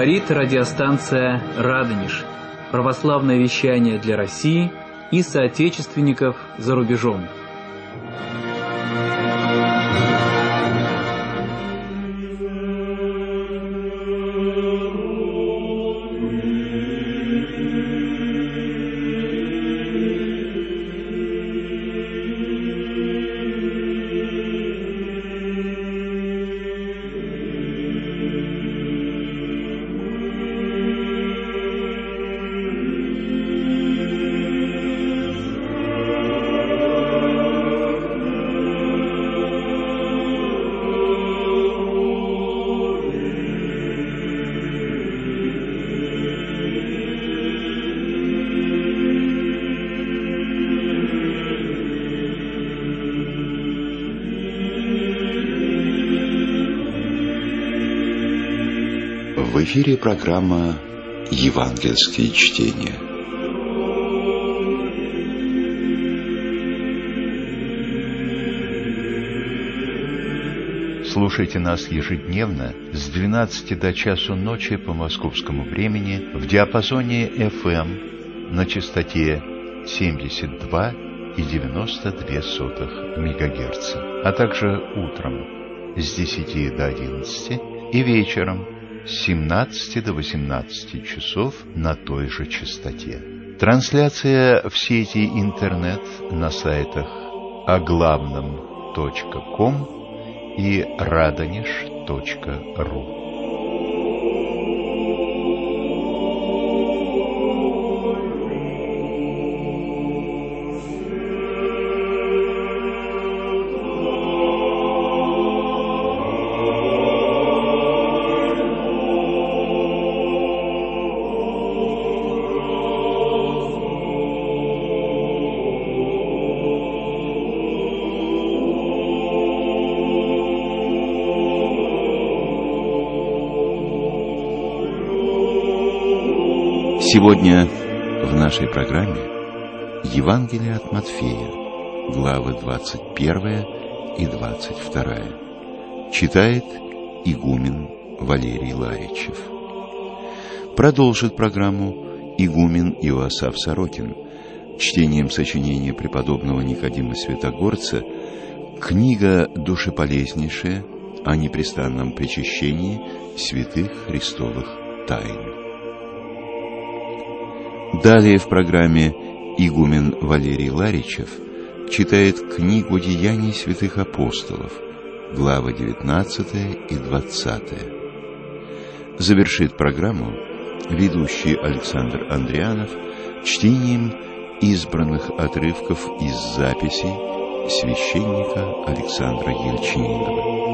Говорит радиостанция «Радонеж». Православное вещание для России и соотечественников за рубежом. В эфире программа «Евангельские чтения». Слушайте нас ежедневно с 12 до часу ночи по московскому времени в диапазоне FM на частоте 72,92 МГц, а также утром с 10 до 11 и вечером с 17 до 18 часов на той же частоте. Трансляция в сети интернет на сайтах оглавном.ком и radonеж.ру. Сегодня в нашей программе Евангелие от Матфея, главы 21 и 22. Читает игумен Валерий Ларичев. Продолжит программу игумен Иоасаф Сорокин чтением сочинения преподобного Никодима Святогорца «Книга душеполезнейшая о непрестанном причащении святых христовых тайн». Далее в программе игумен Валерий Ларичев читает книгу «Деяний святых апостолов», главы 19 и 20. Завершит программу ведущий Александр Андрианов чтением избранных отрывков из записей священника Александра Ельчининова.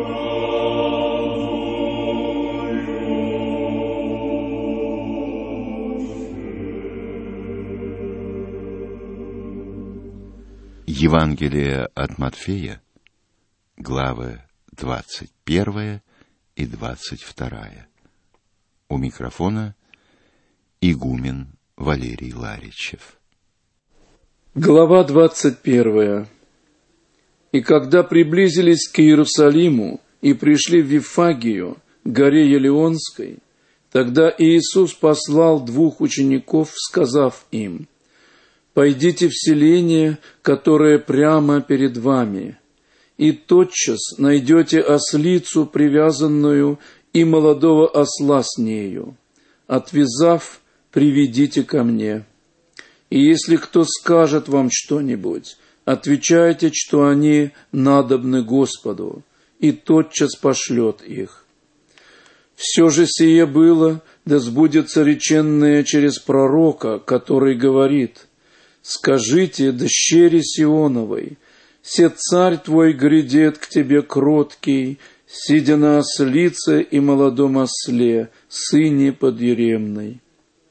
Евангелие от Матфея, главы 21 и 22. У микрофона игумен Валерий Ларичев. Глава 21. И когда приблизились к Иерусалиму и пришли в Вифагию, горе Елеонской, тогда Иисус послал 2 учеников, сказав им: «Пойдите в селение, которое прямо перед вами, и тотчас найдете ослицу привязанную и молодого осла с нею. Отвязав, приведите ко мне. И если кто скажет вам что-нибудь, отвечайте, что они надобны Господу, и тотчас пошлет их. Все же сие было, да сбудется реченное через пророка, который говорит: скажите дщери Сионовой, се царь твой грядет к тебе кроткий, сидя на ослице и молодом осле, сыне подъеремной».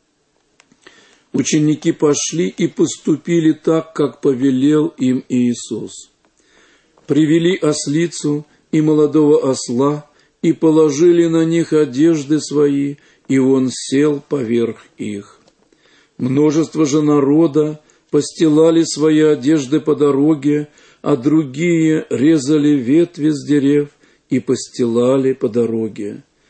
Ученики пошли и поступили так, как повелел им Иисус. Привели ослицу и молодого осла и положили на них одежды свои, и он сел поверх их. Множество же народа постилали свои одежды по дороге, а другие резали ветви с дерев и постилали по дороге.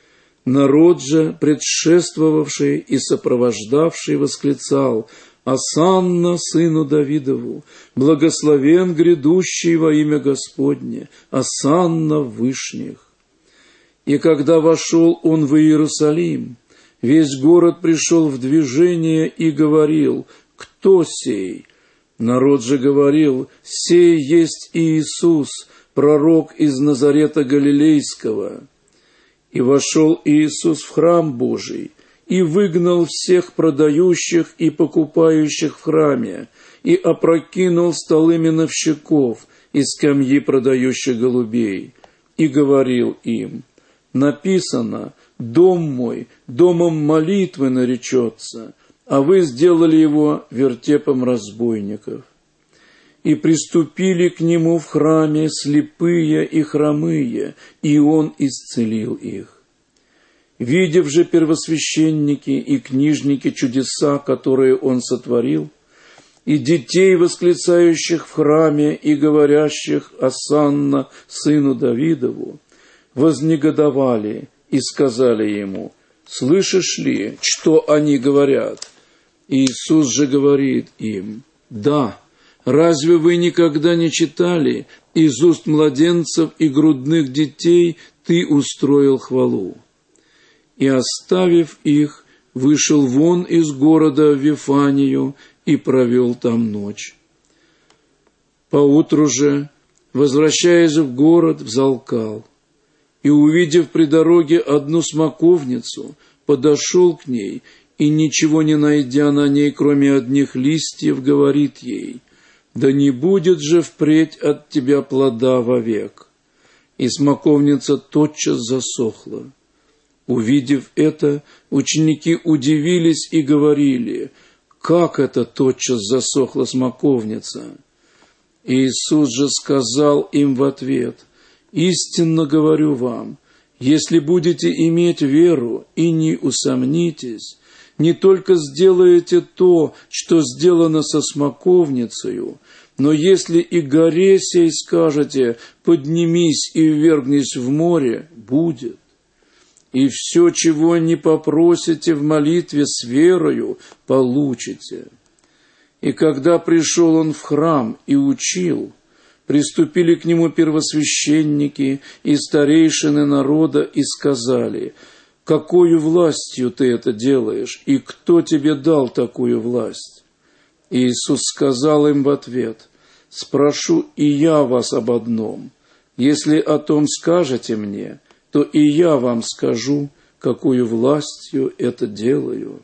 Народ же, предшествовавший и сопровождавший, восклицал: «Осанна сыну Давидову! Благословен грядущий во имя Господне! Осанна в вышних!» И когда вошел он в Иерусалим, весь город пришел в движение и говорил: «Кто сей?» Народ же говорил: «Сей есть Иисус, пророк из Назарета Галилейского». И вошел Иисус в храм Божий, и выгнал всех продающих и покупающих в храме, и опрокинул столы миновщиков и скамьи продающих голубей, и говорил им: «Написано: дом мой домом молитвы наречется, а вы сделали его вертепом разбойников». И приступили к нему в храме слепые и хромые, и он исцелил их. Видев же первосвященники и книжники чудеса, которые он сотворил, и детей, восклицающих в храме и говорящих: «Осанна сыну Давидову», вознегодовали и сказали ему: «Слышишь ли, что они говорят?» Иисус же говорит им: «Да, разве вы никогда не читали: из уст младенцев и грудных детей ты устроил хвалу?» И, оставив их, вышел вон из города в Вифанию и провел там ночь. Поутру же, возвращаясь в город, взалкал, и, увидев при дороге одну смоковницу, подошел к ней, и, ничего не найдя на ней, кроме одних листьев, говорит ей: «Да не будет же впредь от тебя плода вовек». И смоковница тотчас засохла. Увидев это, ученики удивились и говорили: «Как это тотчас засохла смоковница?» Иисус же сказал им в ответ: «Истинно говорю вам, если будете иметь веру и не усомнитесь, не только сделаете то, что сделано со смоковницею, но если и горе сей скажете: поднимись и ввергнись в море, будет. И все, чего не попросите в молитве с верою, получите». И когда пришел он в храм и учил, приступили к нему первосвященники и старейшины народа и сказали: «Какою властью ты это делаешь, и кто тебе дал такую власть?» Иисус сказал им в ответ: «Спрошу и я вас об одном. Если о том скажете мне, то и я вам скажу, какую властью это делаю.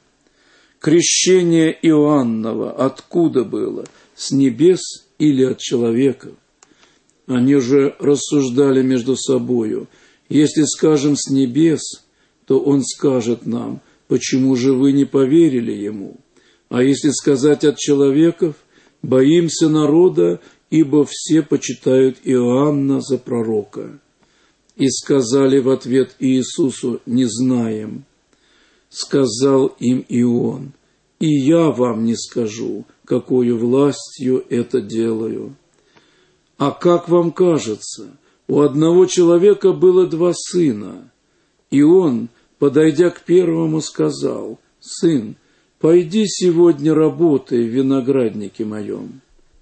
Крещение Иоанново откуда было, с небес или от человеков?» Они же рассуждали между собою: «Если скажем с небес, то он скажет нам: почему же вы не поверили ему? А если сказать от человеков, боимся народа, ибо все почитают Иоанна за пророка». И сказали в ответ Иисусу: «Не знаем». Сказал им и он: «И я вам не скажу, какою властью это делаю. А как вам кажется, у одного человека было 2 сына, и он, подойдя к первому, сказал: „Сын, пойди сегодня работай в винограднике моем“.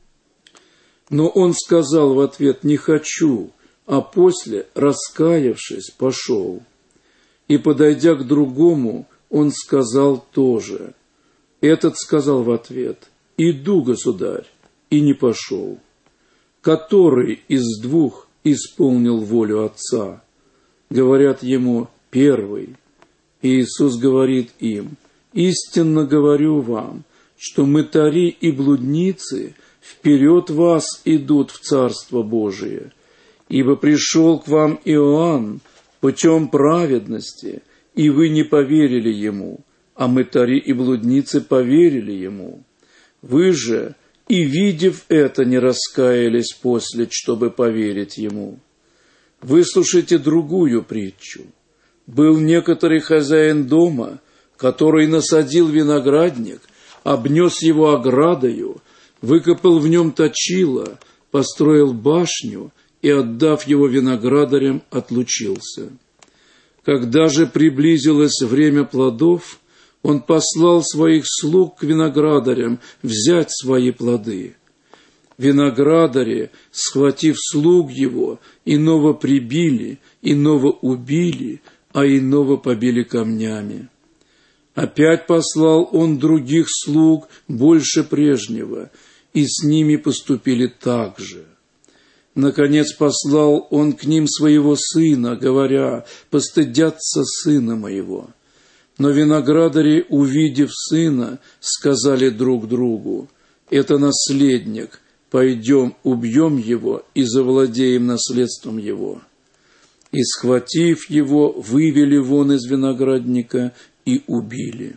Но он сказал в ответ: „Не хочу“, а после, раскаявшись, пошел. И, подойдя к другому, он сказал тоже. Этот сказал в ответ: „Иду, государь“, и не пошел. Который из 2 исполнил волю отца? Говорят ему: первый. Иисус говорит им: истинно говорю вам, что мытари и блудницы вперед вас идут в Царство Божие. Ибо пришел к вам Иоанн путем праведности, и вы не поверили ему, а мытари и блудницы поверили ему. Вы же, и видев это, не раскаялись после, чтобы поверить ему. Выслушайте другую притчу. Был некоторый хозяин дома, который насадил виноградник, обнес его оградою, выкопал в нем точило, построил башню и, отдав его виноградарям, отлучился. Когда же приблизилось время плодов, он послал своих слуг к виноградарям взять свои плоды. Виноградари, схватив слуг его, иного прибили, иного убили, а иного побили камнями. Опять послал он других слуг больше прежнего, и с ними поступили так же. Наконец послал он к ним своего сына, говоря: «Постыдятся сына моего». Но виноградари, увидев сына, сказали друг другу: «Это наследник, пойдем, убьем его и завладеем наследством его». И, схватив его, вывели вон из виноградника и убили.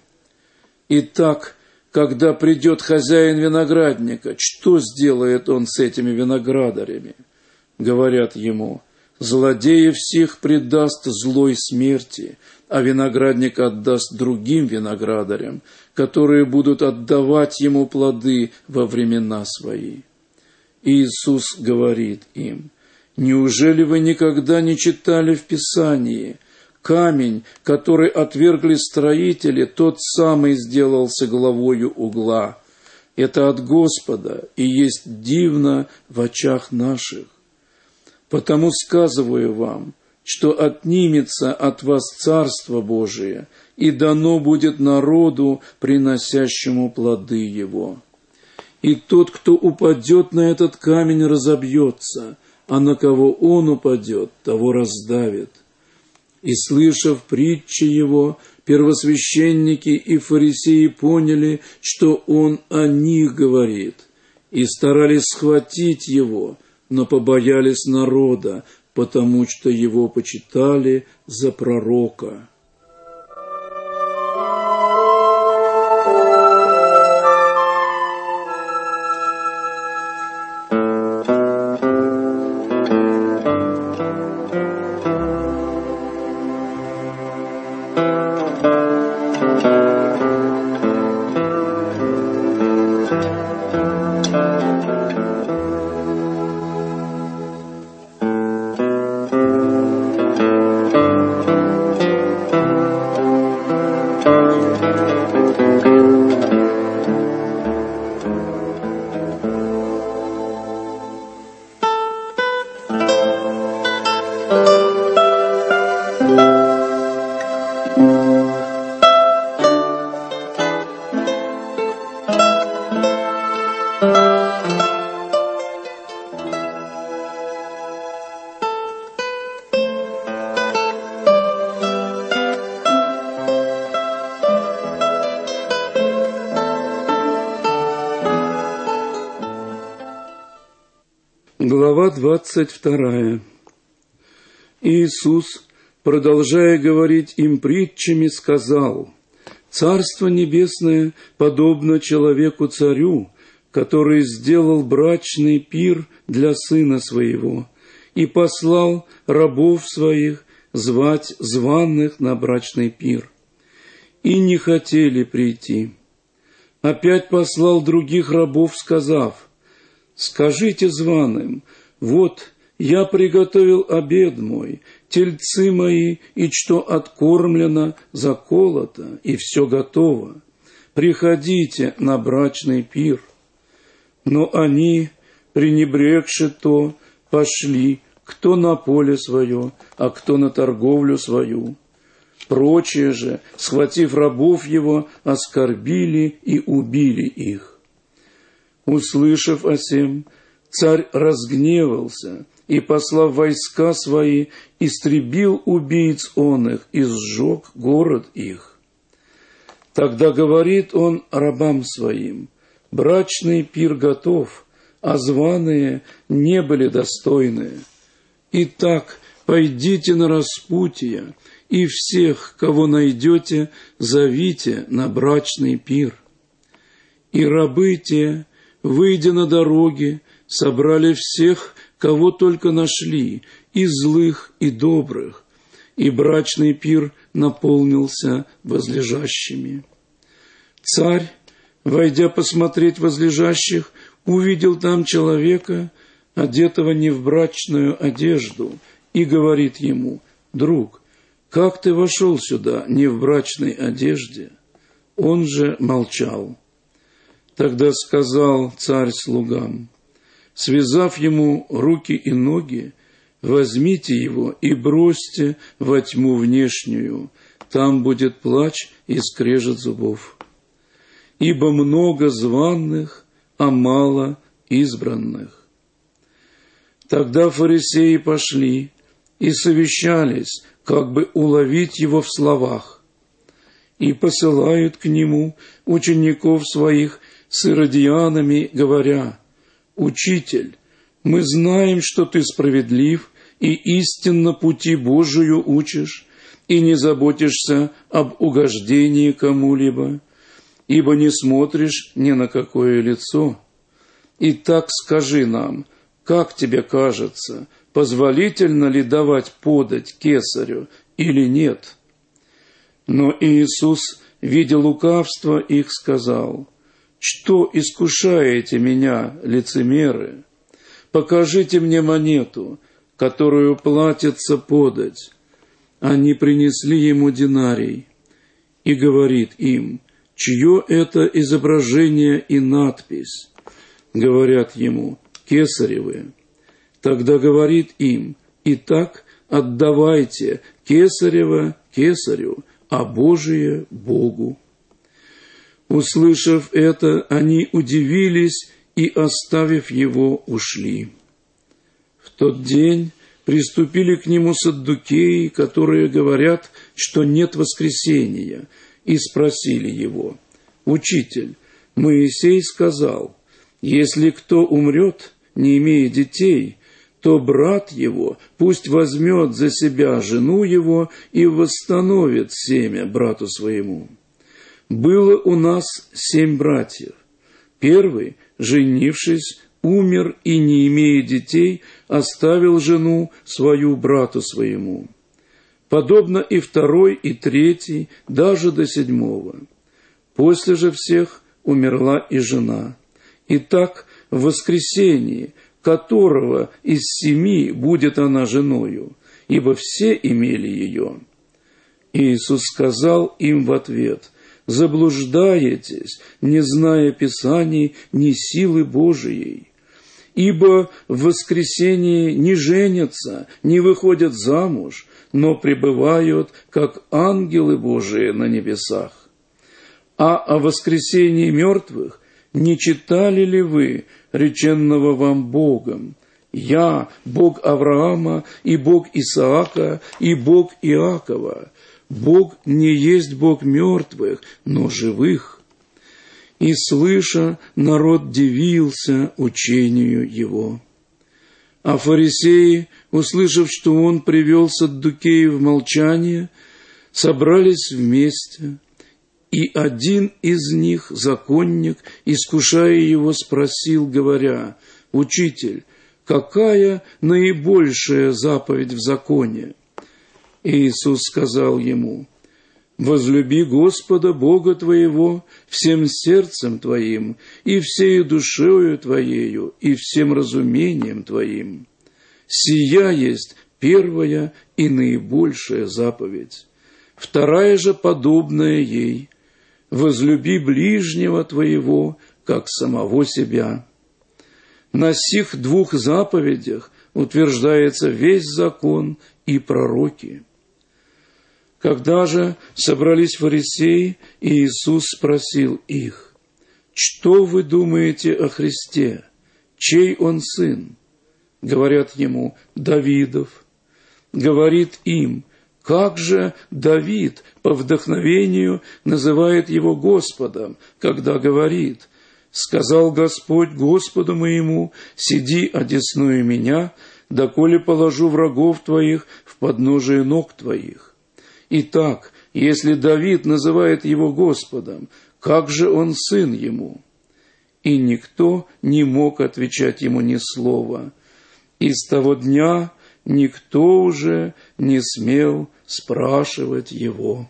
Итак, когда придет хозяин виноградника, что сделает он с этими виноградарями? Говорят ему: злодеев всех предаст злой смерти, а виноградник отдаст другим виноградарям, которые будут отдавать ему плоды во времена свои. Иисус говорит им: неужели вы никогда не читали в Писании: камень, который отвергли строители, тот самый сделался главою угла. Это от Господа и есть дивно в очах наших. Потому сказываю вам, что отнимется от вас Царство Божие, и дано будет народу, приносящему плоды его. И тот, кто упадет на этот камень, разобьется, а на кого он упадет, того раздавит. И, слышав притчи его, первосвященники и фарисеи поняли, что он о них говорит, и старались схватить его, но побоялись народа, потому что его почитали за пророка. Глава 22. Иисус, продолжая говорить им притчами, сказал: «Царство небесное подобно человеку-царю, который сделал брачный пир для сына своего и послал рабов своих звать званых на брачный пир. И не хотели прийти. Опять послал других рабов, сказав: скажите званым: вот я приготовил обед мой, тельцы мои, и что откормлено, заколото, и все готово. Приходите на брачный пир. Но они, пренебрегши то, пошли, кто на поле свое, а кто на торговлю свою. Прочие же, схватив рабов его, оскорбили и убили их. Услышав о сем, царь разгневался и, послав войска свои, истребил убийц он их и сжег город их. Тогда говорит он рабам своим: брачный пир готов, а званые не были достойные. Итак, пойдите на распутье, и всех, кого найдете, зовите на брачный пир. И рабы те, выйдя на дороги, собрали всех, кого только нашли, и злых, и добрых, и брачный пир наполнился возлежащими. Царь, войдя посмотреть возлежащих, увидел там человека, одетого не в брачную одежду, и говорит ему: друг, как ты вошел сюда не в брачной одежде?» Он же молчал. Тогда сказал царь слугам: связав ему руки и ноги, возьмите его и бросьте во тьму внешнюю, там будет плач и скрежет зубов. Ибо много званых, а мало избранных. Тогда фарисеи пошли и совещались, как бы уловить его в словах, и посылают к нему учеников своих с иродианами, говоря: «Учитель, мы знаем, что ты справедлив и истинно пути Божию учишь, и не заботишься об угождении кому-либо, ибо не смотришь ни на какое лицо. Итак, скажи нам, как тебе кажется, позволительно ли давать подать кесарю или нет?» Но Иисус, видя лукавство их, сказал: «Что искушаете меня, лицемеры? Покажите мне монету, которую платится подать». Они принесли ему динарий, и говорит им: «Чье это изображение и надпись?» Говорят ему: «Кесаревы». Тогда говорит им: «Итак, отдавайте кесарево кесарю, а Божие Богу». Услышав это, они удивились и, оставив его, ушли. В тот день приступили к нему саддукеи, которые говорят, что нет воскресения, и спросили его: «Учитель, Моисей сказал, если кто умрет, не имея детей, то брат его пусть возьмет за себя жену его и восстановит семя брату своему. Было у нас 7 братьев. Первый, женившись, умер и, не имея детей, оставил жену свою брату своему. Подобно и второй, и третий, даже до 7. После же всех умерла и жена. Итак, в воскресении, которого из 7 будет она женою, ибо все имели ее». Иисус сказал им в ответ: «Заблуждаетесь, не зная Писаний, ни силы Божией. Ибо в воскресении не женятся, не выходят замуж, но пребывают, как ангелы Божии на небесах. А о воскресении мертвых не читали ли вы реченного вам Богом: «Я, Бог Авраама, и Бог Исаака, и Бог Иакова»? Бог не есть Бог мертвых, но живых». И, слыша, народ дивился учению его. А фарисеи, услышав, что он привел саддукеев в молчание, собрались вместе. И один из них, законник, искушая его, спросил, говоря: «Учитель, какая наибольшая заповедь в законе?» Иисус сказал ему: «Возлюби Господа Бога твоего всем сердцем твоим, и всею душою твоею, и всем разумением твоим. Сия есть первая и наибольшая заповедь. Вторая же подобная ей: возлюби ближнего твоего, как самого себя. На сих 2 заповедях утверждается весь закон и пророки». Когда же собрались фарисеи, Иисус спросил их: «Что вы думаете о Христе? Чей он сын?» Говорят ему: «Давидов». Говорит им: «Как же Давид по вдохновению называет его Господом, когда говорит: сказал Господь Господу моему: сиди одесную меня, доколе положу врагов твоих в подножие ног твоих». Итак, если Давид называет его Господом, как же он сын ему? И никто не мог отвечать ему ни слова. И с того дня никто уже не смел спрашивать его.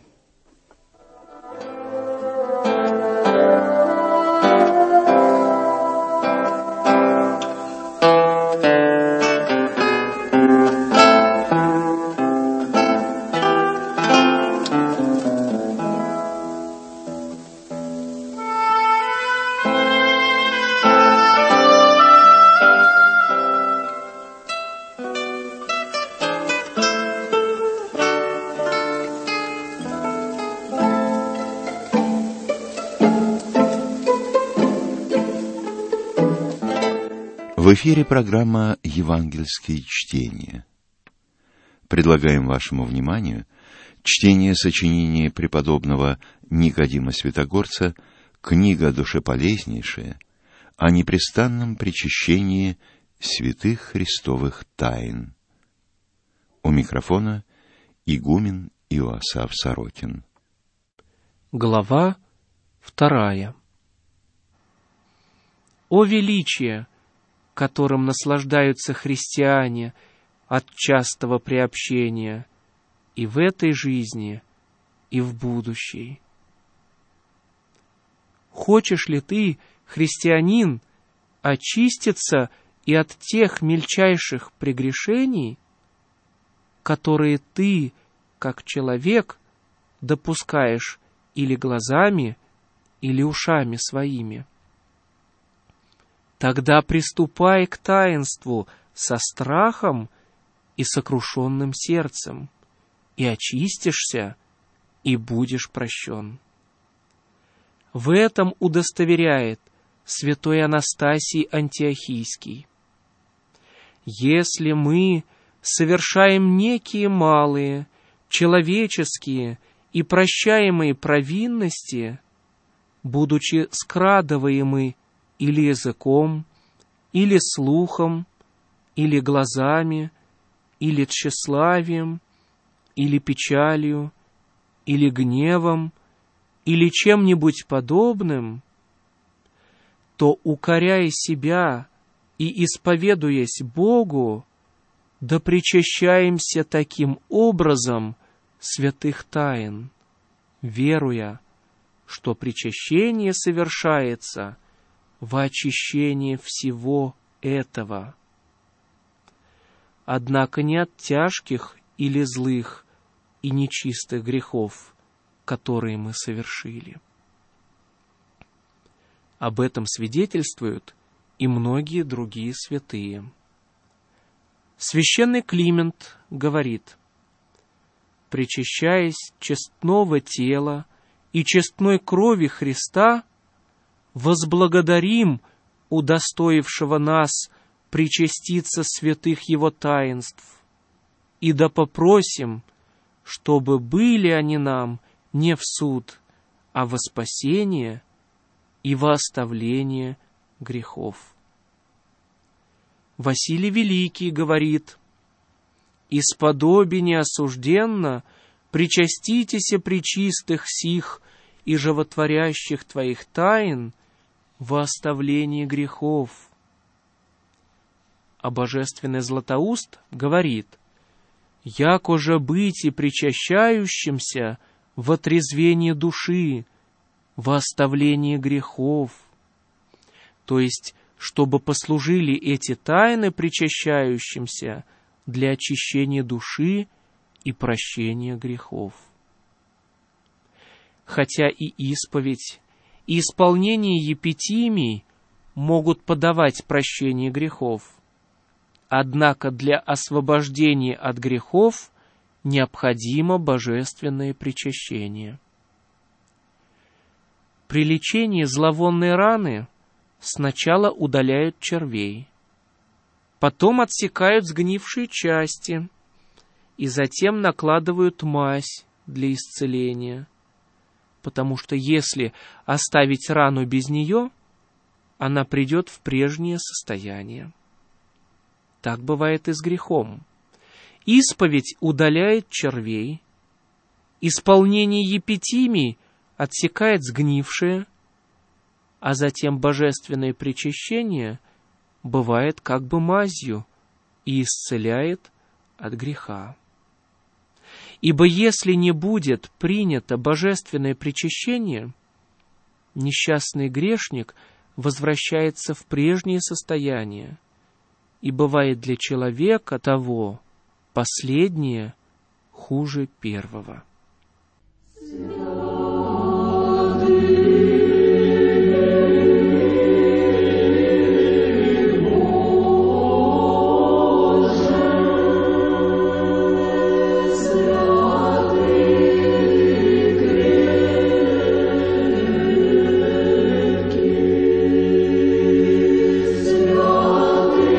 В эфире программа «Евангельские чтения». Предлагаем вашему вниманию чтение сочинения преподобного Никодима Святогорца «Книга душеполезнейшая» о непрестанном причащении святых христовых тайн. У микрофона игумен Иоасаф Сорокин. Глава 2. О величие, которым наслаждаются христиане от частого приобщения и в этой жизни, и в будущей! Хочешь ли ты, христианин, очиститься и от тех мельчайших прегрешений, которые ты, как человек, допускаешь или глазами, или ушами своими? Тогда приступай к таинству со страхом и сокрушенным сердцем, и очистишься, и будешь прощен. В этом удостоверяет святой Анастасий Антиохийский: если мы совершаем некие малые, человеческие и прощаемые провинности, будучи скрадываемы или языком, или слухом, или глазами, или тщеславием, или печалью, или гневом, или чем-нибудь подобным, то, укоряя себя и исповедуясь Богу, да причащаемся таким образом святых тайн, веруя, что причащение совершается во очищение всего этого. Однако не от тяжких или злых и нечистых грехов, которые мы совершили. Об этом свидетельствуют и многие другие святые. Священный Климент говорит: причащаясь честного тела и честной крови Христа, возблагодарим удостоившего нас причаститься святых Его таинств, и да попросим, чтобы были они нам не в суд, а во спасение и во оставление грехов. Василий Великий говорит: «Исподоби неосужденно причаститеся пречистых сих и животворящих твоих тайн во оставлении грехов». А божественный Златоуст говорит: «Яко же быть и причащающимся в отрезвении души, во оставлении грехов». То есть, чтобы послужили эти тайны причащающимся для очищения души и прощения грехов. Хотя и исповедь, и исполнение епитимий могут подавать прощение грехов, однако для освобождения от грехов необходимо божественное причащение. При лечении зловонной раны сначала удаляют червей, потом отсекают сгнившие части и затем накладывают мазь для исцеления, потому что если оставить рану без нее, она придет в прежнее состояние. Так бывает и с грехом. Исповедь удаляет червей, исполнение епитимий отсекает сгнившее, а затем божественное причащение бывает как бы мазью и исцеляет от греха. Ибо если не будет принято божественное причащение, несчастный грешник возвращается в прежнее состояние, и бывает для человека того последнее хуже первого. Святый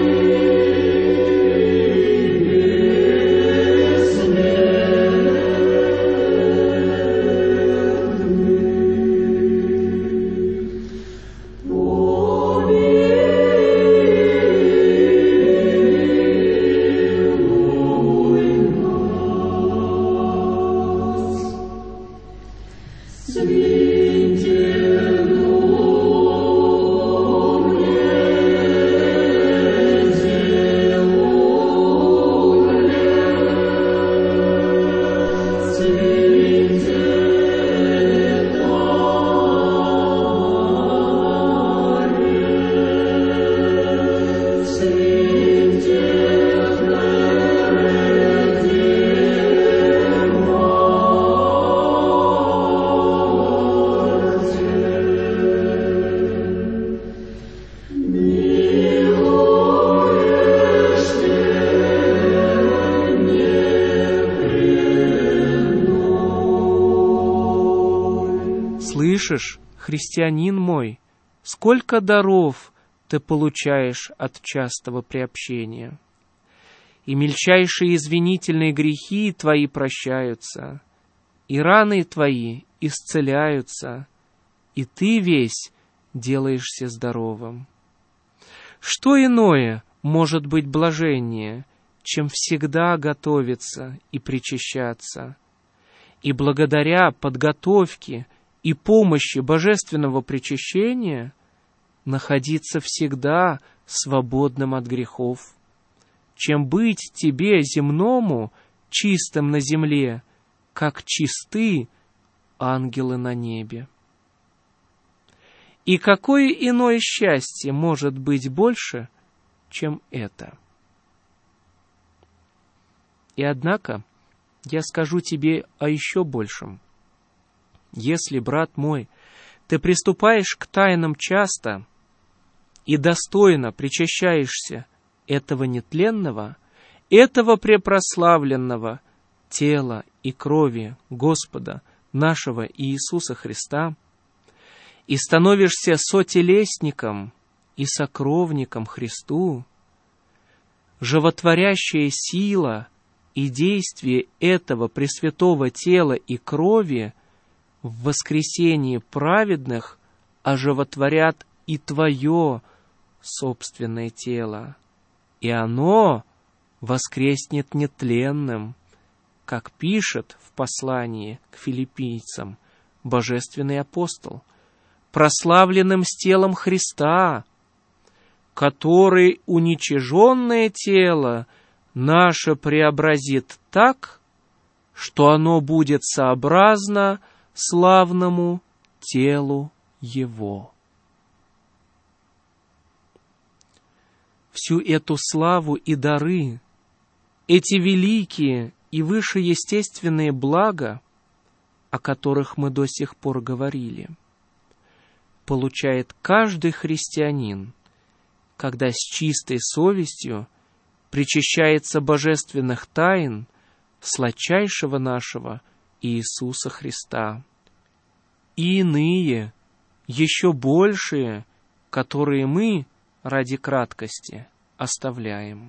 христианин мой, сколько даров ты получаешь от частого приобщения. И мельчайшие извинительные грехи твои прощаются, и раны твои исцеляются, и ты весь делаешься здоровым. Что иное может быть блаженнее, чем всегда готовиться и причащаться, и благодаря подготовке и помощи божественного причащения находиться всегда свободным от грехов, чем быть тебе, земному, чистым на земле, как чисты ангелы на небе. И какое иное счастье может быть больше, чем это? И однако я скажу тебе о еще большем. Если, брат мой, ты приступаешь к тайнам часто и достойно причащаешься этого нетленного, этого препрославленного тела и крови Господа нашего Иисуса Христа, и становишься сотелесником и сокровником Христу, животворящая сила и действие этого пресвятого тела и крови в воскресении праведных оживотворят и твое собственное тело, и оно воскреснет нетленным, как пишет в послании к филиппийцам божественный апостол, прославленным с телом Христа, который уничиженное тело наше преобразит так, что оно будет сообразно славному телу Его. Всю эту славу и дары, эти великие и вышеестественные блага, о которых мы до сих пор говорили, получает каждый христианин, когда с чистой совестью причащается божественных тайн сладчайшего нашего Иисуса Христа. И иные, еще большие, которые мы, ради краткости, оставляем.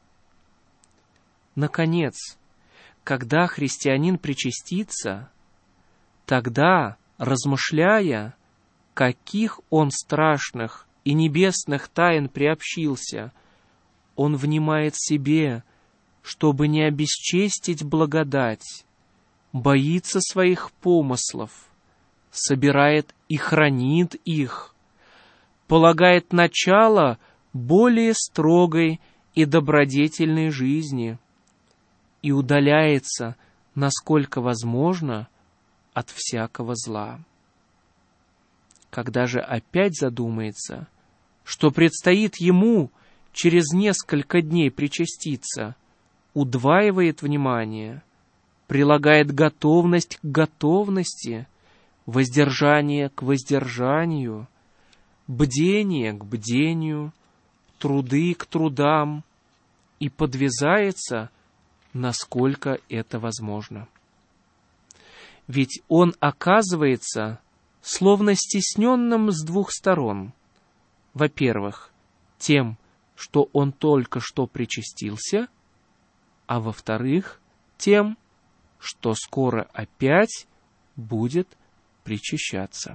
Наконец, когда христианин причастится, тогда, размышляя, каких он страшных и небесных тайн приобщился, он внимает себе, чтобы не обесчестить благодать, боится своих помыслов, собирает и хранит их, полагает начало более строгой и добродетельной жизни и удаляется, насколько возможно, от всякого зла. Когда же опять задумается, что предстоит ему через несколько дней причаститься, удваивает внимание, прилагает готовность к готовности, воздержание к воздержанию, бдение к бдению, труды к трудам и подвязается, насколько это возможно. Ведь он оказывается словно стесненным с двух сторон. Во-первых, тем, что он только что причастился, а во-вторых, тем, что скоро опять будет причащаться.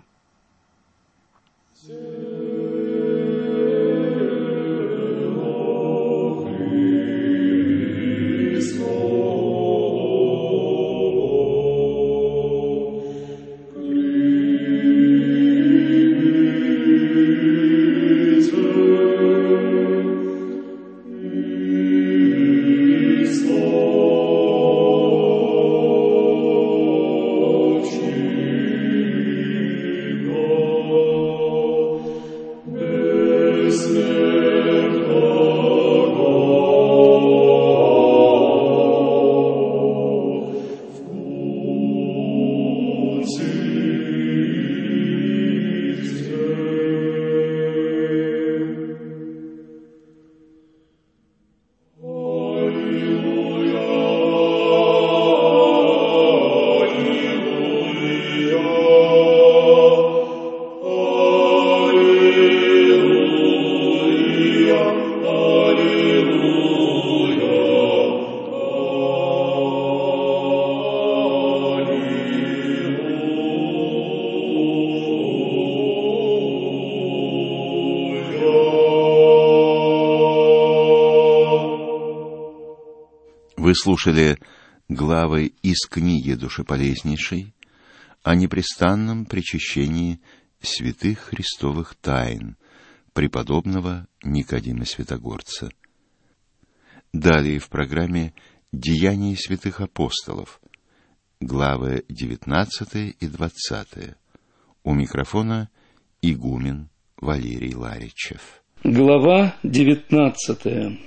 Вы слушали главы из книги душеполезнейшей о непрестанном причащении святых христовых тайн преподобного Никодима Святогорца. Далее в программе «Деяния святых апостолов», главы 19 и 20. У микрофона игумен Валерий Ларичев. Глава 19.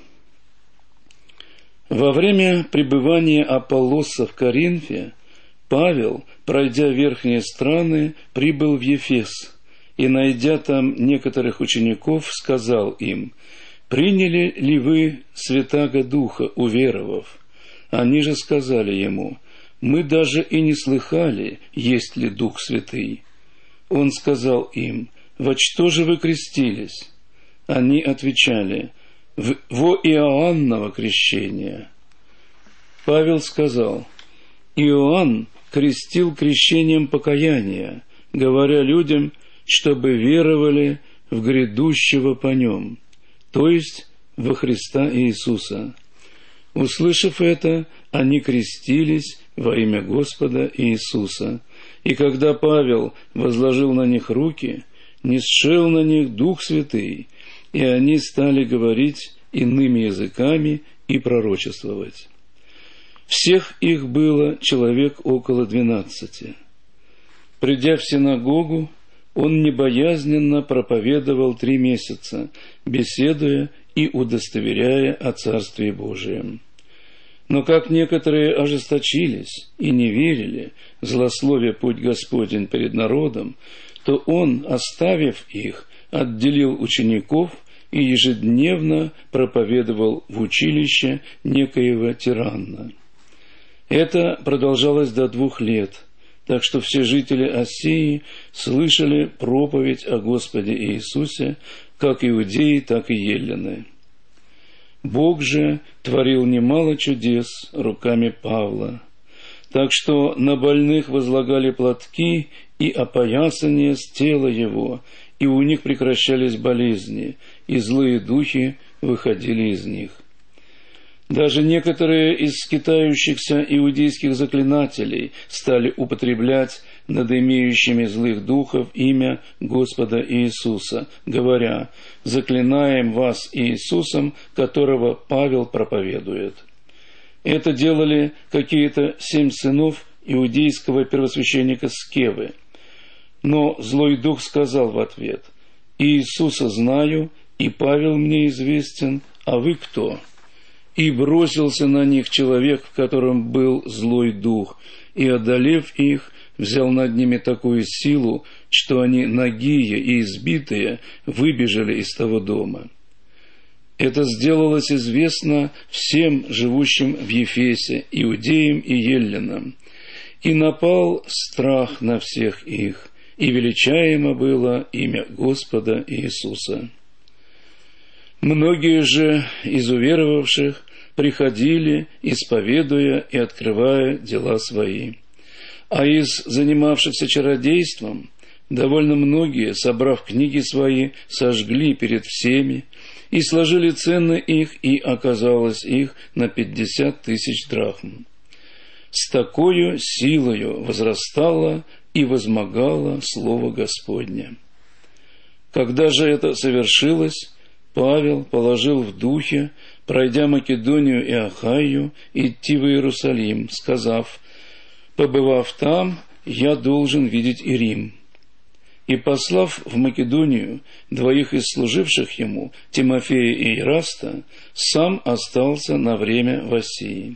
Во время пребывания Аполлоса в Коринфе Павел, пройдя верхние страны, прибыл в Ефес и, найдя там некоторых учеников, сказал им: «Приняли ли вы Святаго Духа, уверовав?» Они же сказали ему: «Мы даже и не слыхали, есть ли Дух Святый». Он сказал им: «Во что же вы крестились?» Они отвечали: «Во Иоанново крещение». Павел сказал: «Иоанн крестил крещением покаяния, говоря людям, чтобы веровали в грядущего по нем, то есть во Христа Иисуса». Услышав это, они крестились во имя Господа Иисуса. И когда Павел возложил на них руки, ниспошел на них Дух Святый, и они стали говорить иными языками и пророчествовать. Всех их было человек около 12. Придя в синагогу, он небоязненно проповедовал 3 месяца, беседуя и удостоверяя о Царстве Божием. Но как некоторые ожесточились и не верили, злословя путь Господень перед народом, то он, оставив их, отделил учеников и ежедневно проповедовал в училище некоего тиранна. Это продолжалось до 2 лет, так что все жители Асии слышали проповедь о Господе Иисусе, как иудеи, так и еллины. Бог же творил немало чудес руками Павла, так что на больных возлагали платки и опоясания с тела его, и у них прекращались болезни, и злые духи выходили из них. Даже некоторые из скитающихся иудейских заклинателей стали употреблять над имеющими злых духов имя Господа Иисуса, говоря: «Заклинаем вас Иисусом, которого Павел проповедует». Это делали какие-то 7 сынов иудейского первосвященника Скевы. Но злой дух сказал в ответ: «Иисуса знаю, и Павел мне известен, а вы кто?» И бросился на них человек, в котором был злой дух, и, одолев их, взял над ними такую силу, что они, нагие и избитые, выбежали из того дома. Это сделалось известно всем живущим в Ефесе, иудеям и еллинам, и напал страх на всех их, и величаемо было имя Господа Иисуса. Многие же из уверовавших приходили, исповедуя и открывая дела свои. А из занимавшихся чародейством довольно многие, собрав книги свои, сожгли перед всеми и сложили цены их, и оказалось их на 50 000 драхм. С такою силою возрастало и возмогало Слово Господне. Когда же это совершилось, Павел положил в духе, пройдя Македонию и Ахайю, идти в Иерусалим, сказав: «Побывав там, я должен видеть и Рим». И, послав в Македонию 2 из служивших ему, Тимофея и Ираста, сам остался на время в Асии.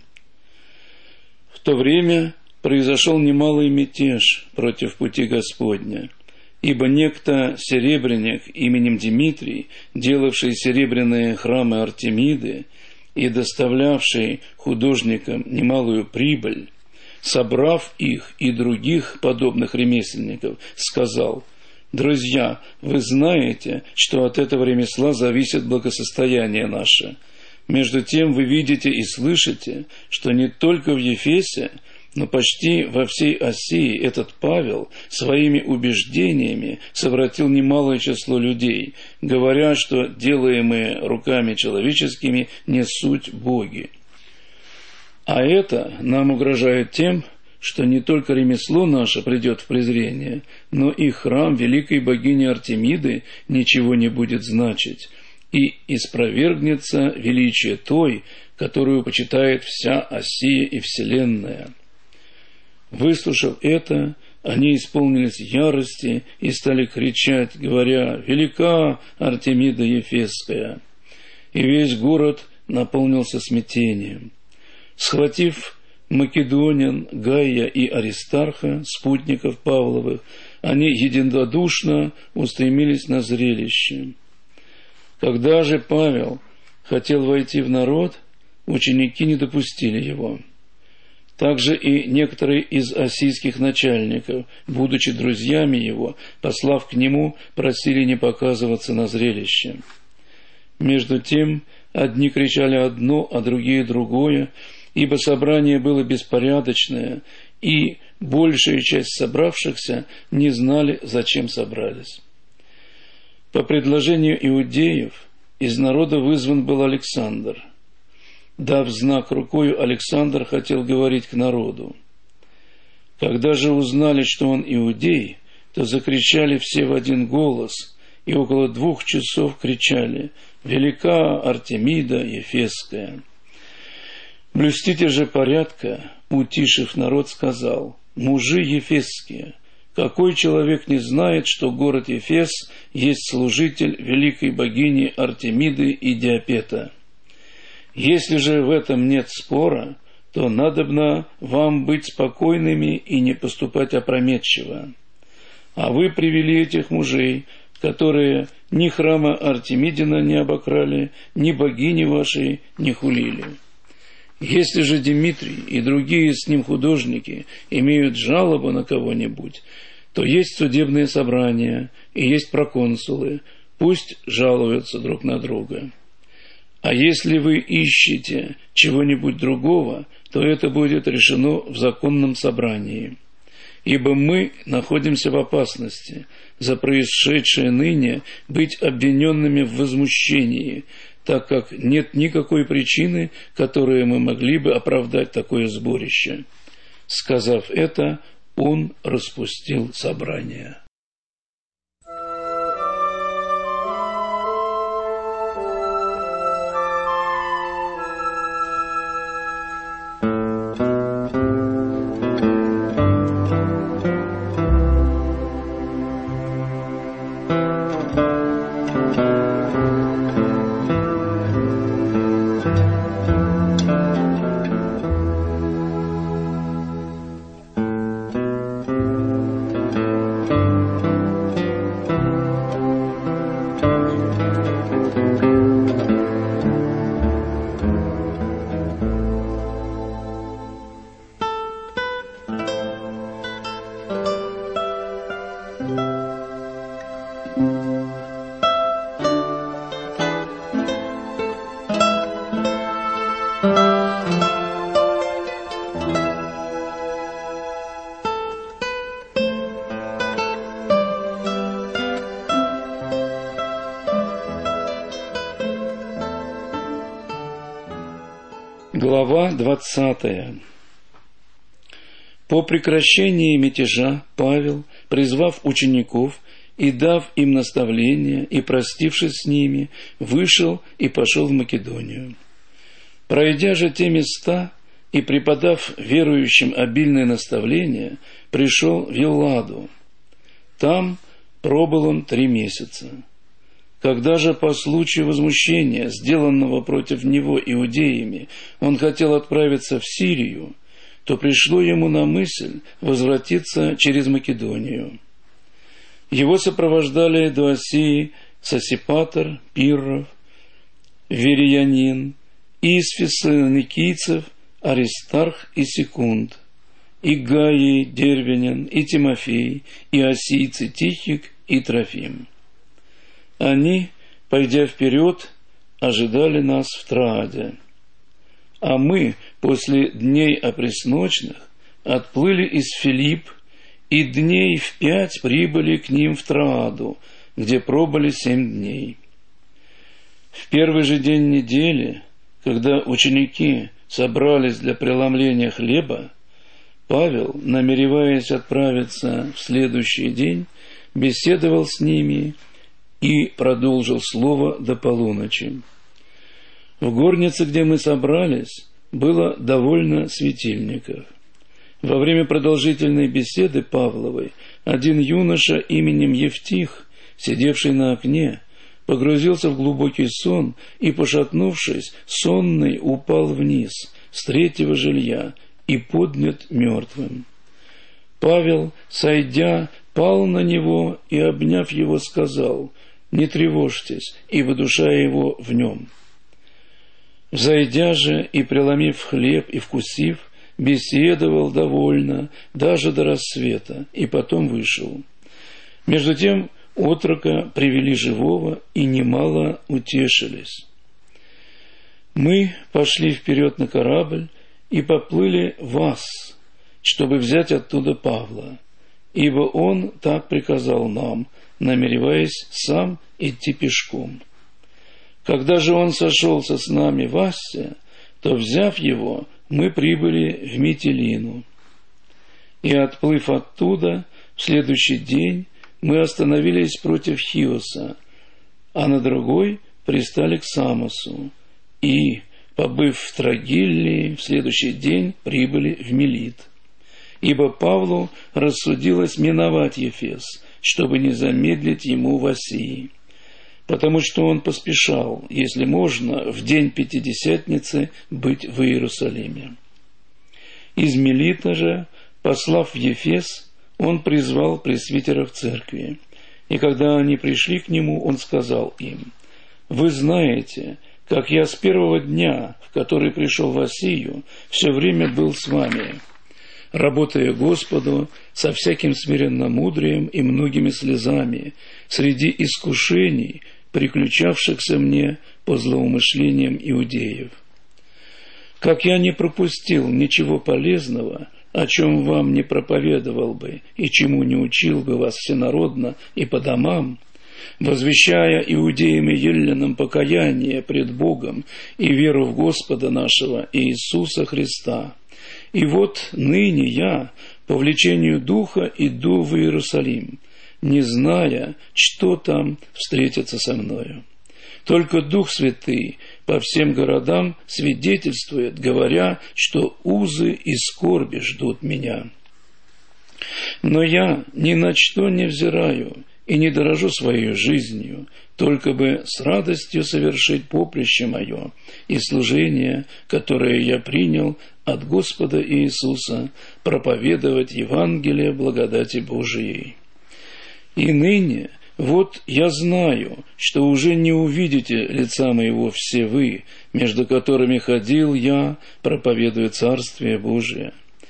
В то время произошел немалый мятеж против пути Господня, ибо некто серебряник именем Димитрий, делавший серебряные храмы Артемиды и доставлявший художникам немалую прибыль, собрав их и других подобных ремесленников, сказал: «Друзья, вы знаете, что от этого ремесла зависит благосостояние наше. Между тем вы видите и слышите, что не только в Ефесе, но почти во всей Асии этот Павел своими убеждениями совратил немалое число людей, говоря, что делаемые руками человеческими не суть боги. А это нам угрожает тем, что не только ремесло наше придет в презрение, но и храм великой богини Артемиды ничего не будет значить, и испровергнется величие той, которую почитает вся Осия и вселенная». Выслушав это, они исполнились ярости и стали кричать, говоря: «Велика Артемида Ефесская!» И весь город наполнился смятением. Схватив македонян, Гая и Аристарха, спутников Павловых, они единодушно устремились на зрелище. Когда же Павел хотел войти в народ, ученики не допустили его. Также и некоторые из ассийских начальников, будучи друзьями его, послав к нему, просили не показываться на зрелище. Между тем, одни кричали одно, а другие другое, ибо собрание было беспорядочное, и большая часть собравшихся не знали, зачем собрались. По предложению иудеев из народа вызван был Александр. Дав знак рукою, Александр хотел говорить к народу. Когда же узнали, что он иудей, то закричали все в один голос, и около 2 часов кричали: «Велика Артемида Ефесская!» Блюститель же порядка, утишив народ, сказал: «Мужи ефесские, какой человек не знает, что город Ефес есть служитель великой богини Артемиды и Диопета? Если же в этом нет спора, то надобно вам быть спокойными и не поступать опрометчиво. А вы привели этих мужей, которые ни храма Артемидина не обокрали, ни богини вашей не хулили. Если же Дмитрий и другие с ним художники имеют жалобу на кого-нибудь, то есть судебные собрания и есть проконсулы, пусть жалуются друг на друга. А если вы ищете чего-нибудь другого, то это будет решено в законном собрании. Ибо мы находимся в опасности за происшедшее ныне быть обвиненными в возмущении, так как нет никакой причины, которой мы могли бы оправдать такое сборище». Сказав это, он распустил собрание. Глава 20. По прекращении мятежа Павел, призвав учеников и дав им наставления, и простившись с ними, вышел и пошел в Македонию. Пройдя же те места и преподав верующим обильное наставление, пришел в Елладу. Там пробыл он 3 месяца. Когда же по случаю возмущения, сделанного против него иудеями, он хотел отправиться в Сирию, то пришло ему на мысль возвратиться через Македонию. Его сопровождали до Осии Сосипатр, Пирров, Вериянин, и из фессалоникийцев Аристарх и Секунд, и Гаий Дервинин, и Тимофей, и осийцы Тихик и Трофим. Они, пойдя вперед, ожидали нас в Трааде. А мы, после дней опресночных, отплыли из Филипп, и дней в 5 прибыли к ним в Трааду, где пробыли 7 дней. В первый же день недели, когда ученики собрались для преломления хлеба, Павел, намереваясь отправиться в следующий день, беседовал с ними и продолжил слово до полуночи. В горнице, где мы собрались, было довольно светильников. Во время продолжительной беседы Павловой один юноша именем Евтих, сидевший на окне, погрузился в глубокий сон и, пошатнувшись, сонный упал вниз с третьего жилья и поднят мертвым. Павел, сойдя, пал на него и, обняв его, сказал: «Не тревожьтесь, ибо душа его в нем». Взойдя же и, преломив хлеб и вкусив, беседовал довольно, даже до рассвета, и потом вышел. Между тем отрока привели живого и немало утешились. Мы пошли вперед на корабль и поплыли в Ас, чтобы взять оттуда Павла, ибо он так приказал нам, намереваясь сам идти пешком. Когда же он сошелся с нами в Ассе, то, взяв его, мы прибыли в Митилину. И, отплыв оттуда, в следующий день мы остановились против Хиоса, а на другой пристали к Самосу, и, побыв в Трогиллии, в следующий день прибыли в Милит. Ибо Павлу рассудилось миновать Ефес, чтобы не замедлить ему в Асии, потому что он поспешал, если можно, в день Пятидесятницы быть в Иерусалиме. Из Милита же, послав в Ефес, он призвал пресвитеров церкви, и когда они пришли к нему, он сказал им: «Вы знаете, как я с первого дня, в который пришел в Асию, все время был с вами, работая Господу со всяким смиренномудрием и многими слезами, среди искушений, приключавшихся мне по злоумышлениям иудеев. Как я не пропустил ничего полезного, о чем вам не проповедовал бы и чему не учил бы вас всенародно и по домам, возвещая иудеям и еллинам покаяние пред Богом и веру в Господа нашего Иисуса Христа. И вот ныне я, по влечению Духа, иду в Иерусалим, не зная, что там встретится со мною. Только Дух Святый по всем городам свидетельствует, говоря, что узы и скорби ждут меня. Но я ни на что не взираю и не дорожу своей жизнью, только бы с радостью совершить поприще мое и служение, которое я принял от Господа Иисуса, проповедовать Евангелие благодати Божией. И ныне, вот я знаю, что уже не увидите лица моего все вы, между которыми ходил я, проповедуя Царствие Божие.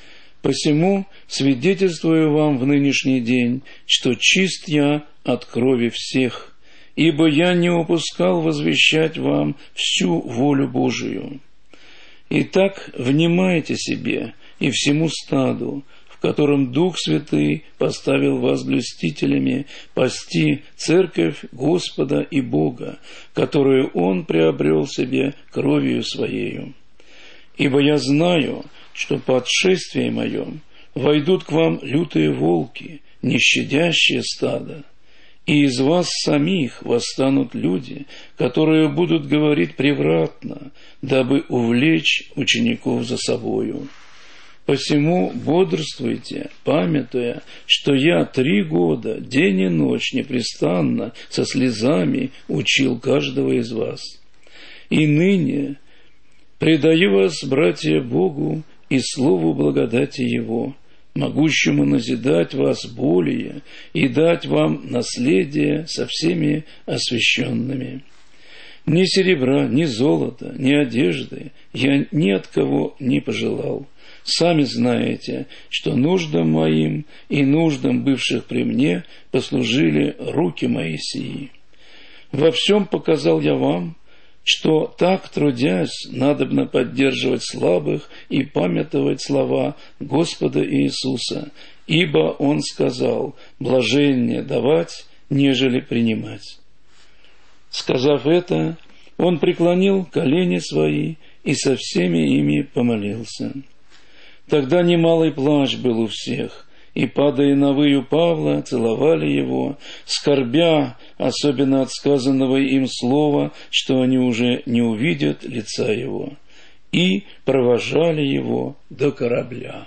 Посему свидетельствую вам в нынешний день, что чист я от крови всех, ибо я не упускал возвещать вам всю волю Божию. Итак, внимайте себе и всему стаду, в котором Дух Святый поставил вас блюстителями пасти церковь Господа и Бога, которую Он приобрел себе кровью Своею. Ибо я знаю, что по отшествии моем войдут к вам лютые волки, не щадящие стада, и из вас самих восстанут люди, которые будут говорить превратно, дабы увлечь учеников за собою. Посему бодрствуйте, памятуя, что я 3 года, день и ночь непрестанно, со слезами учил каждого из вас. И ныне предаю вас, братья, Богу и слову благодати Его, могущему назидать вас более и дать вам наследие со всеми освященными. Ни серебра, ни золота, ни одежды я ни от кого не пожелал. Сами знаете, что нуждам моим и нуждам бывших при мне послужили руки мои сии. Во всем показал я вам, что так, трудясь, надобно поддерживать слабых и памятовать слова Господа Иисуса, ибо Он сказал: блаженнее давать, нежели принимать. Сказав это, Он преклонил колени свои и со всеми ими помолился. Тогда немалый плач был у всех, и, падая на выю Павла, целовали его, скорбя, особенно от сказанного им слова, что они уже не увидят лица его, и провожали его до корабля.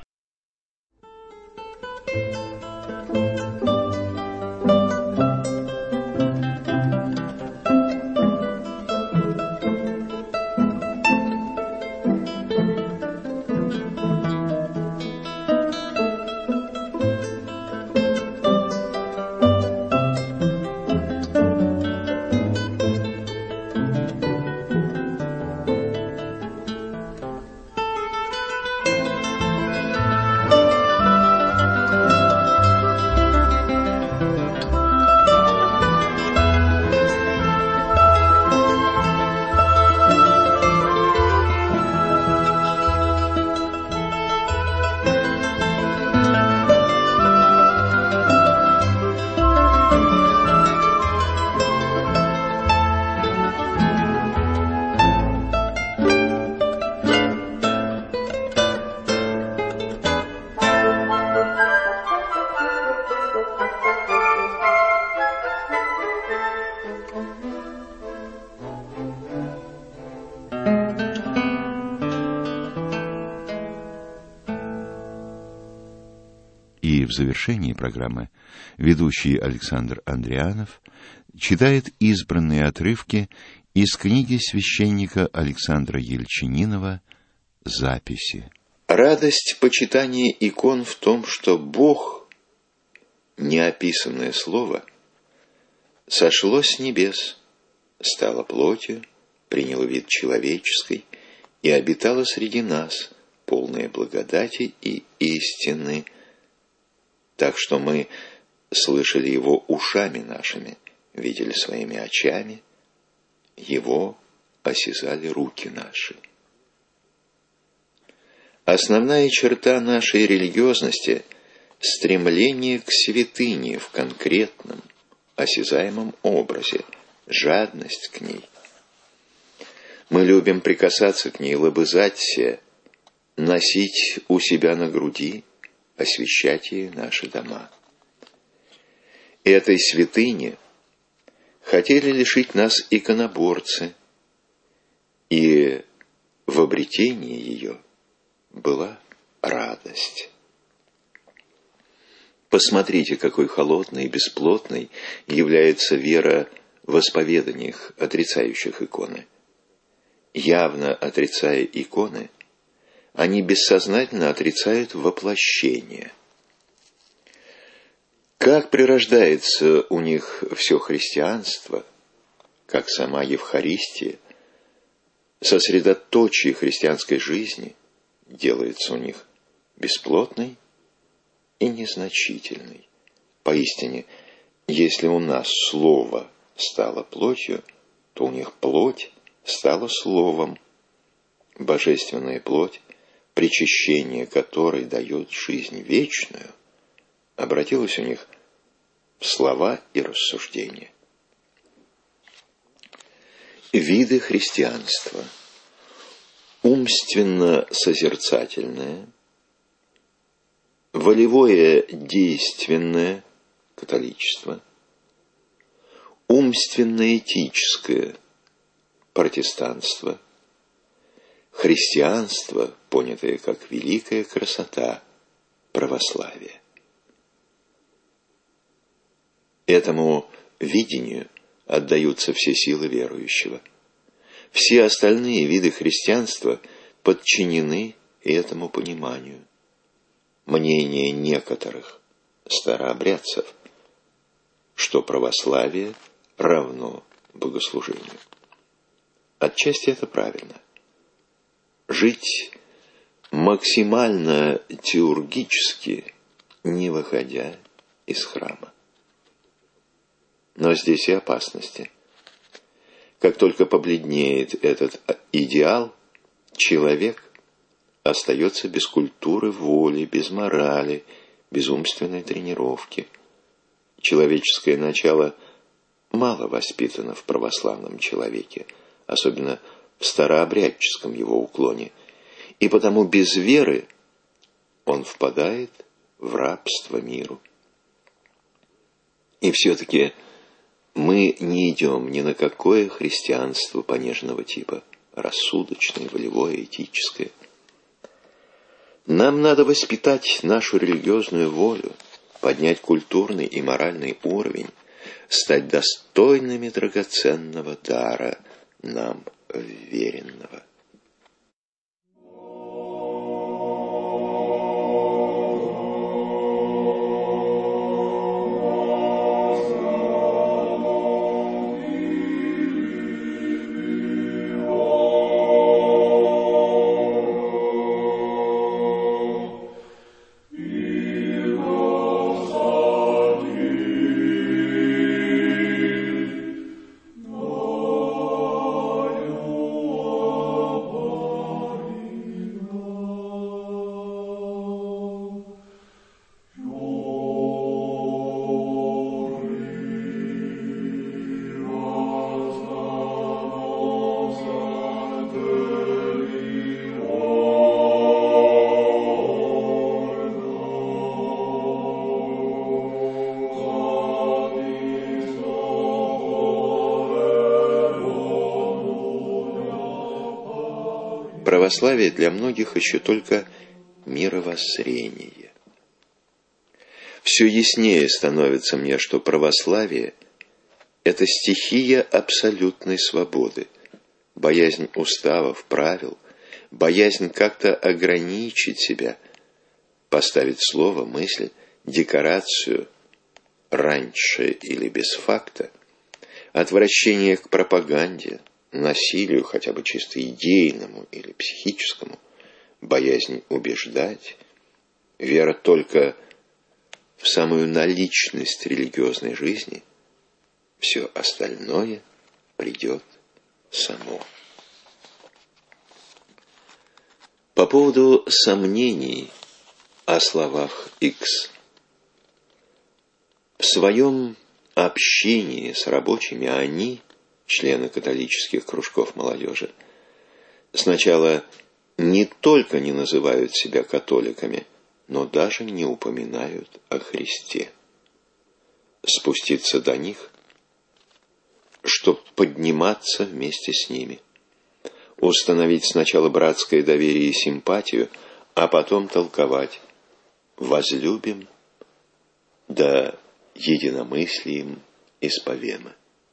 И в завершении программы ведущий Александр Андрианов читает избранные отрывки из книги священника Александра Ельчининова «Записи». Радость почитания икон в том, что Бог, неописанное слово, сошло с небес, стало плотью, приняло вид человеческий и обитало среди нас, полное благодати и истины, так что мы слышали его ушами нашими, видели своими очами, его осязали руки наши. Основная черта нашей религиозности – стремление к святыне в конкретном, осязаемом образе, жадность к ней. Мы любим прикасаться к ней, лобызать се, носить у себя на груди, освящать ею наши дома. Этой святыни хотели лишить нас иконоборцы, и в обретении ее была радость. Посмотрите, какой холодной и бесплотной является вера в исповеданиях, отрицающих иконы. Явно отрицая иконы, они бессознательно отрицают воплощение. Как прирождается у них все христианство, как сама Евхаристия, сосредоточие христианской жизни делается у них бесплотной и незначительной. Поистине, если у нас слово стало плотью, то у них плоть стала словом. Божественная плоть, причащение которой дает жизнь вечную, обратилась у них в слова и рассуждения. Виды христианства. Умственно-созерцательное, волевое-действенное католичество, умственно-этическое протестанство, христианство, понятое как великая красота, православие. Этому видению отдаются все силы верующего. Все остальные виды христианства подчинены этому пониманию. Мнение некоторых старообрядцев, что православие равно богослужению. Отчасти это правильно. Жить максимально теургически, не выходя из храма. Но здесь и опасности. Как только побледнеет этот идеал, человек остается без культуры воли, без морали, без умственной тренировки. Человеческое начало мало воспитано в православном человеке, особенно в старообрядческом его уклоне, и потому без веры он впадает в рабство миру. И все-таки мы не идем ни на какое христианство понежного типа, рассудочное, волевое, этическое. Нам надо воспитать нашу религиозную волю, поднять культурный и моральный уровень, стать достойными драгоценного дара нам вверенного. Православие для многих еще только мировоззрение. Все яснее становится мне, что православие – это стихия абсолютной свободы, боязнь уставов, правил, боязнь как-то ограничить себя, поставить слово, мысль, декорацию раньше или без факта, отвращение к пропаганде, насилию, хотя бы чисто идейному или психическому, боязнь убеждать, вера только в самую наличность религиозной жизни, все остальное придет само. По поводу сомнений о словах X. В своем общении с рабочими они, члены католических кружков молодежи, сначала не только не называют себя католиками, но даже не упоминают о Христе. Спуститься до них, чтобы подниматься вместе с ними, установить сначала братское доверие и симпатию, а потом толковать: возлюбим, да единомыслием исповемы.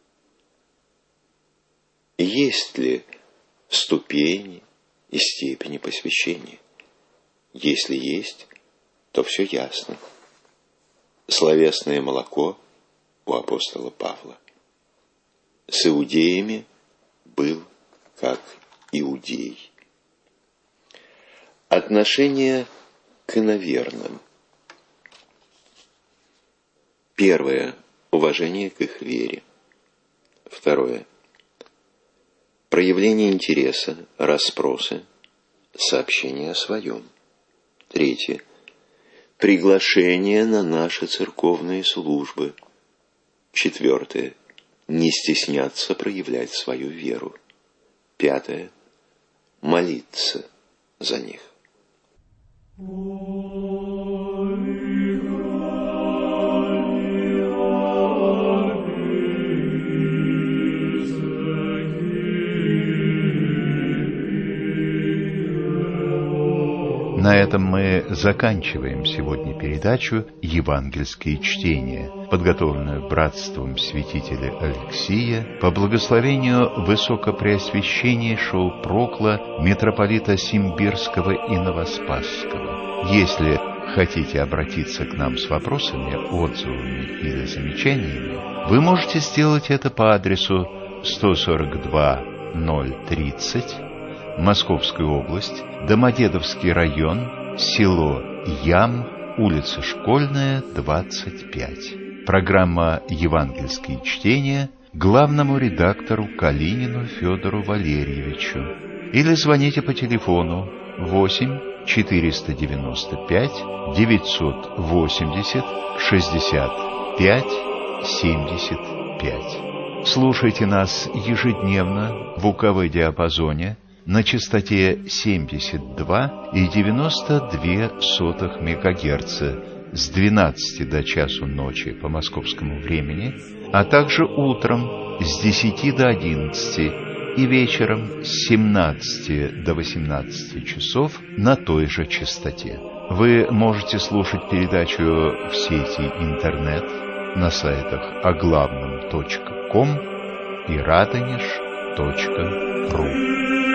Есть ли ступени и степени посвящения? Если есть, то все ясно. Словесное молоко у апостола Павла. С иудеями был как иудей. Отношение к иноверным. Первое – уважение к их вере. Второе – проявление интереса, расспросы, сообщение о своем. Третье – приглашение на наши церковные службы. Четвертое – не стесняться проявлять свою веру. Пятое – молиться за них. На этом мы заканчиваем сегодня передачу «Евангельские чтения», подготовленную братством святителя Алексия по благословению высокопреосвященнейшего прокла митрополита Симбирского и Новоспасского. Если хотите обратиться к нам с вопросами, отзывами или замечаниями, вы можете сделать это по адресу 142-030, Московская область, Домодедовский район, село Ям, улица Школьная, 25. Программа «Евангельские чтения» главному редактору Калинину Федору Валерьевичу. Или звоните по телефону 8 495 980 65 75. Слушайте нас ежедневно в УКВ-диапазоне на частоте 72,92 МГц с 12 до часу ночи по московскому времени, а также утром с 10 до 11 и вечером с 17 до 18 часов на той же частоте. Вы можете слушать передачу в сети интернет на сайтах оглавном.ком и радонеж.ру.